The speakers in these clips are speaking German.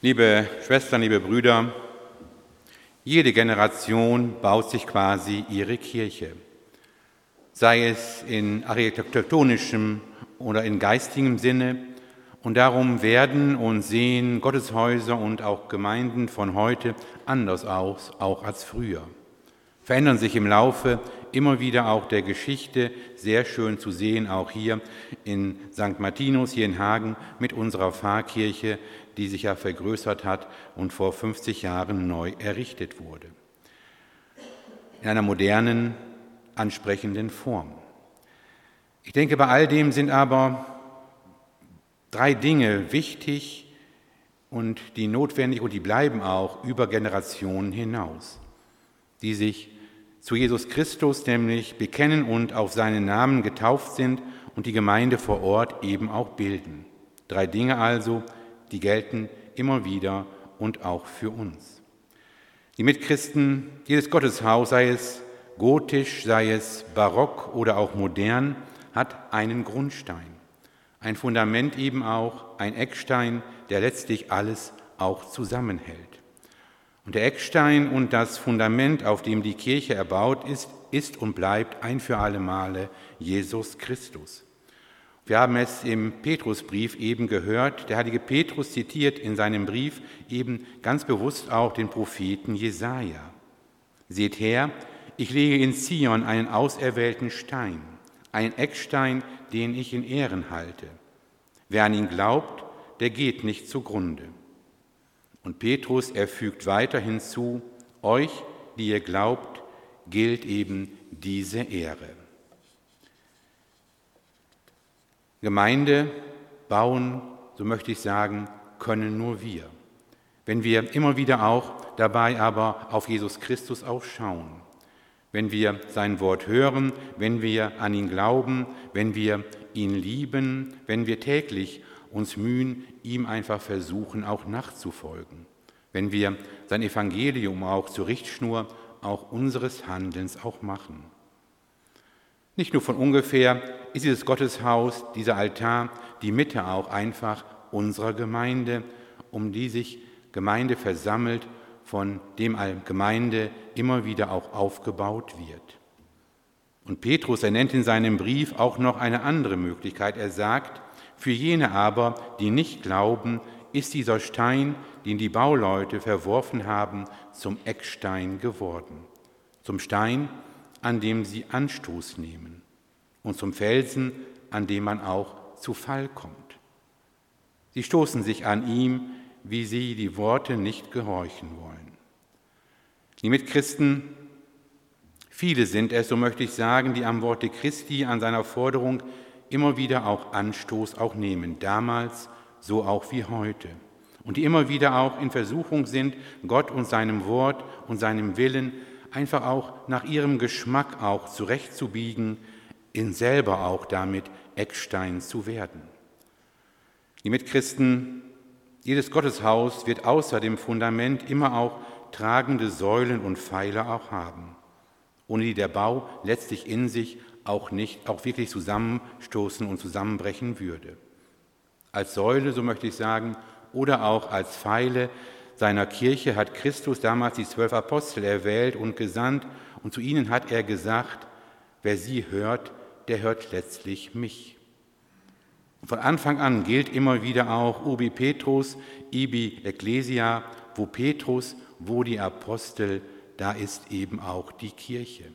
Liebe Schwestern, liebe Brüder, jede Generation baut sich quasi ihre Kirche, sei es in architektonischem oder in geistigem Sinne. Und darum werden und sehen Gotteshäuser und auch Gemeinden von heute anders aus, auch als früher. Verändern sich im Laufe immer wieder auch der Geschichte, sehr schön zu sehen, auch hier in St. Martinus, hier in Hagen, mit unserer Pfarrkirche, die sich ja vergrößert hat und vor 50 Jahren neu errichtet wurde. In einer modernen, ansprechenden Form. Ich denke, bei all dem sind aber 3 Dinge wichtig und die notwendig und die bleiben auch über Generationen hinaus, die sich zu Jesus Christus nämlich bekennen und auf seinen Namen getauft sind und die Gemeinde vor Ort eben auch bilden. 3 Dinge also, die gelten immer wieder und auch für uns. Die Mitchristen, jedes Gotteshaus, sei es gotisch, sei es barock oder auch modern, hat einen Grundstein, ein Fundament eben auch, ein Eckstein, der letztlich alles auch zusammenhält. Und der Eckstein und das Fundament, auf dem die Kirche erbaut ist und bleibt ein für alle Male Jesus Christus. Wir haben es im Petrusbrief eben gehört, der heilige Petrus zitiert in seinem Brief eben ganz bewusst auch den Propheten Jesaja. Seht her, ich lege in Zion einen auserwählten Stein, einen Eckstein, den ich in Ehren halte. Wer an ihn glaubt, der geht nicht zugrunde. Und Petrus, er fügt weiter hinzu, euch, die ihr glaubt, gilt eben diese Ehre. Gemeinde bauen, so möchte ich sagen, können nur wir. Wenn wir immer wieder auch dabei aber auf Jesus Christus auch schauen. Wenn wir sein Wort hören, wenn wir an ihn glauben, wenn wir ihn lieben, wenn wir täglich uns mühen, ihm einfach versuchen, auch nachzufolgen. Wenn wir sein Evangelium auch zur Richtschnur auch unseres Handelns auch machen. Nicht nur von ungefähr ist dieses Gotteshaus, dieser Altar, die Mitte auch einfach unserer Gemeinde, um die sich Gemeinde versammelt, von dem Gemeinde immer wieder auch aufgebaut wird. Und Petrus, er nennt in seinem Brief auch noch eine andere Möglichkeit. Er sagt, für jene aber, die nicht glauben, ist dieser Stein, den die Bauleute verworfen haben, zum Eckstein geworden. Zum Stein, an dem sie Anstoß nehmen und zum Felsen, an dem man auch zu Fall kommt. Sie stoßen sich an ihm, wie sie die Worte nicht gehorchen wollen. Die Mitchristen, viele sind es, so möchte ich sagen, die am Worte Christi, an seiner Forderung immer wieder auch Anstoß auch nehmen, damals so auch wie heute. Und die immer wieder auch in Versuchung sind, Gott und seinem Wort und seinem Willen einfach auch nach ihrem Geschmack auch zurechtzubiegen, in selber auch damit Eckstein zu werden. Die Mitchristen, jedes Gotteshaus wird außer dem Fundament immer auch tragende Säulen und Pfeiler auch haben, ohne die der Bau letztlich in sich auch nicht, auch wirklich zusammenstoßen und zusammenbrechen würde. Als Säule, so möchte ich sagen, oder auch als Pfeile seiner Kirche hat Christus damals die 12 Apostel erwählt und gesandt und zu ihnen hat er gesagt, wer sie hört, der hört letztlich mich. Und von Anfang an gilt immer wieder auch ubi Petrus, ibi Ecclesia, wo Petrus, wo die Apostel, da ist eben auch die Kirche.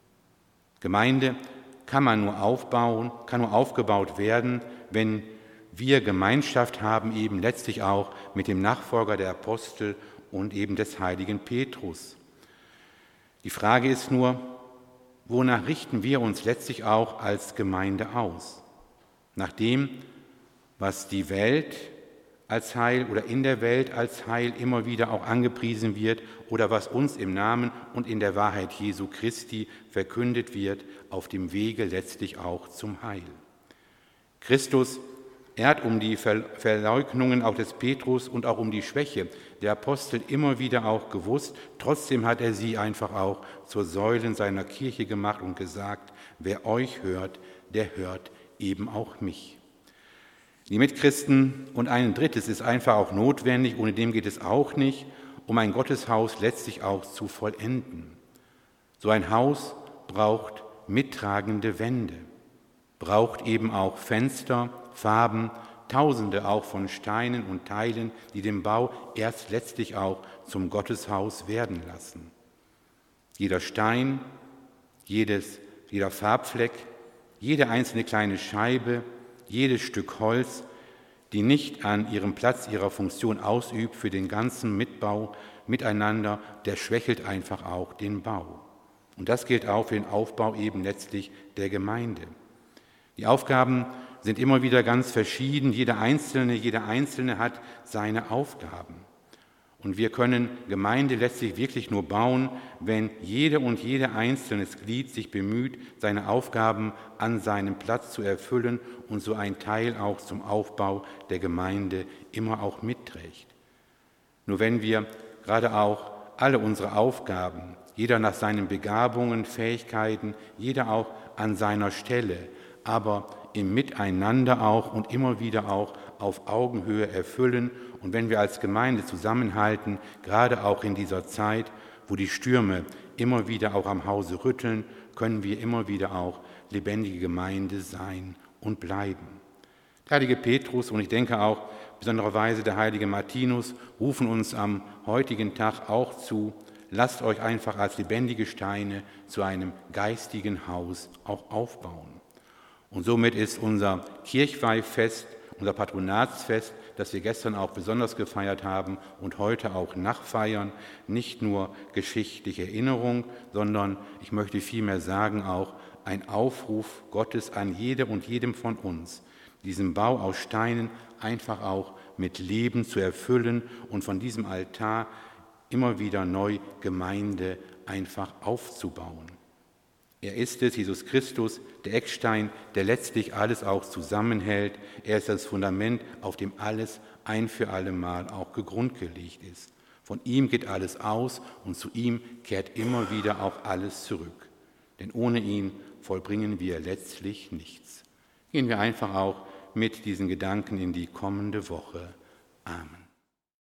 Gemeinde kann man nur aufbauen, kann nur aufgebaut werden, wenn wir Gemeinschaft haben, eben letztlich auch mit dem Nachfolger der Apostel und eben des heiligen Petrus. Die Frage ist nur, wonach richten wir uns letztlich auch als Gemeinde aus? Nach dem, was die Welt als Heil oder in der Welt als Heil immer wieder auch angepriesen wird oder was uns im Namen und in der Wahrheit Jesu Christi verkündet wird, auf dem Wege letztlich auch zum Heil. Christus, er hat um die Verleugnungen auch des Petrus und auch um die Schwäche der Apostel immer wieder auch gewusst. Trotzdem hat er sie einfach auch zur Säulen seiner Kirche gemacht und gesagt, wer euch hört, der hört eben auch mich. Die Mitchristen und ein drittes ist einfach auch notwendig, ohne dem geht es auch nicht, um ein Gotteshaus letztlich auch zu vollenden. So ein Haus braucht mittragende Wände, braucht eben auch Fenster, Farben, Tausende auch von Steinen und Teilen, die den Bau erst letztlich auch zum Gotteshaus werden lassen. Jeder Stein, jeder Farbfleck, jede einzelne kleine Scheibe, jedes Stück Holz, die nicht an ihrem Platz ihrer Funktion ausübt für den ganzen Mitbau miteinander, der schwächelt einfach auch den Bau. Und das gilt auch für den Aufbau eben letztlich der Gemeinde. Die Aufgaben sind immer wieder ganz verschieden. Jeder Einzelne hat seine Aufgaben. Und wir können Gemeinde letztlich wirklich nur bauen, wenn jede und jede einzelnes Glied sich bemüht, seine Aufgaben an seinem Platz zu erfüllen und so ein Teil auch zum Aufbau der Gemeinde immer auch mitträgt. Nur wenn wir gerade auch alle unsere Aufgaben, jeder nach seinen Begabungen, Fähigkeiten, jeder auch an seiner Stelle, aber im Miteinander auch und immer wieder auch auf Augenhöhe erfüllen. Und wenn wir als Gemeinde zusammenhalten, gerade auch in dieser Zeit, wo die Stürme immer wieder auch am Hause rütteln, können wir immer wieder auch lebendige Gemeinde sein und bleiben. Der heilige Petrus und ich denke auch besondererweise der heilige Martinus rufen uns am heutigen Tag auch zu, lasst euch einfach als lebendige Steine zu einem geistigen Haus auch aufbauen. Und somit ist unser Kirchweihfest, unser Patronatsfest, das wir gestern auch besonders gefeiert haben und heute auch nachfeiern, nicht nur geschichtliche Erinnerung, sondern ich möchte vielmehr sagen auch ein Aufruf Gottes an jede und jedem von uns, diesen Bau aus Steinen einfach auch mit Leben zu erfüllen und von diesem Altar immer wieder neu Gemeinde einfach aufzubauen. Er ist es, Jesus Christus, der Eckstein, der letztlich alles auch zusammenhält. Er ist das Fundament, auf dem alles ein für alle Mal auch gegrundgelegt ist. Von ihm geht alles aus und zu ihm kehrt immer wieder auch alles zurück. Denn ohne ihn vollbringen wir letztlich nichts. Gehen wir einfach auch mit diesen Gedanken in die kommende Woche. Amen.